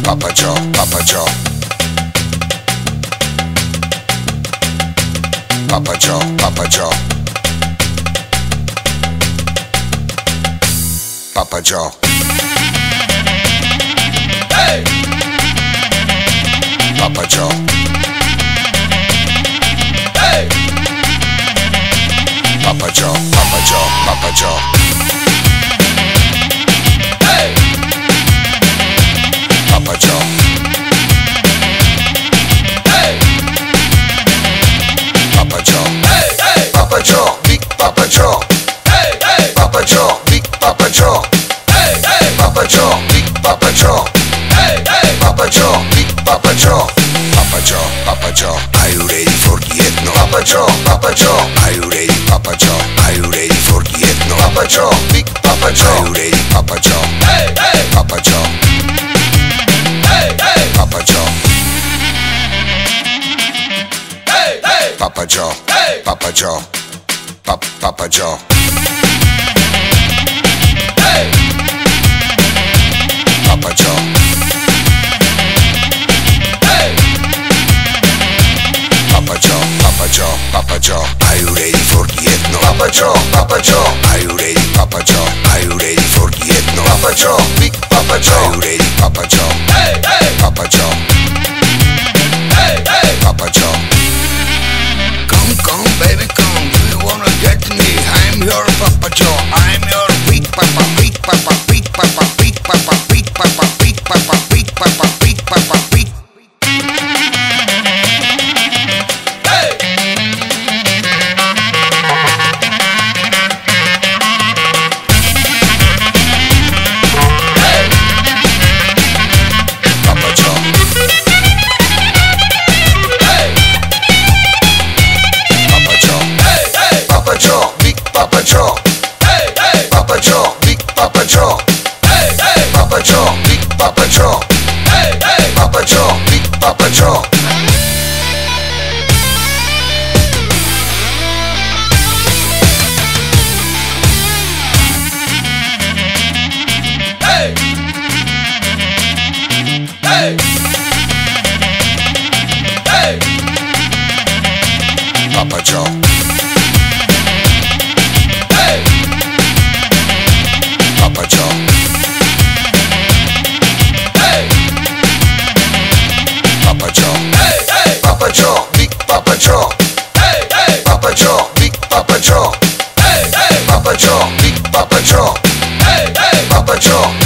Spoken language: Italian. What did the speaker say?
Papa Joe, Papa Joe. Papa Joe, Papa Joe. Papa Joe. Hey! Papa Joe. Hey! Papa Joe, Papa Joe, Papa Joe. Hey! Papa Joe. Hey! Papa Joe. Hey, hey! Papa Joe, Big Papa Joe. Hey, hey! Papa Joe, Big Papa Joe. Hey, hey! Papa Joe, Big Papa Joe. Hey, hey! Papa Joe, Big Papa Joe. Papa Joe, Papa Joe. Are you ready for the ethno? Papa Joe, Papa Joe. Are you ready, Papa Joe? Are you ready for the ethno? Papa Joe, Big Papa Joe. Are you ready, Papa Joe? Hey, hey! Papa Joe. Hey, hey! Papa Joe. Hey, hey! Papa Joe. Hey! Papa Joe. Papa Joe. Hey! Papa Joe. Hey! Papa Joe, Papa Joe, Papa Joe. Are you ready for the ethno? Papa Joe, Papa Joe. Are you ready, Papa Joe? Are you ready for the ethno? Papa Joe, Big Papa Joe. Are you ready, Papa Joe? Hey, hey! Papa Joe. Hey, hey! Papa Joe. Come, baby, come. Do you wanna get me? I'm your Papa Joe. I'm your big Papa, big Papa, big Papa, big Papa, big Papa, big Papa, big Papa, big Papa, big. Hey! Hey! Papa Joe. Hey! Papa Joe. Hey, hey! Papa Joe, Big Papa Joe. Hey, hey! Papa Joe, Big Papa Joe. Hey, hey! Papa Joe, Big Papa Joe. Hey, hey! Papa Joe, Big Papa Joe. Hey! Hey! Hey! Papa Joe. Hey! Papa Joe. Hey! Papa Joe. Hey, hey! Papa Joe, Big Papa Joe. Hey, hey! Papa Joe, Big Papa Joe. Hey, hey! Papa Joe, Big Papa Joe. Hey, hey! Papa Joe.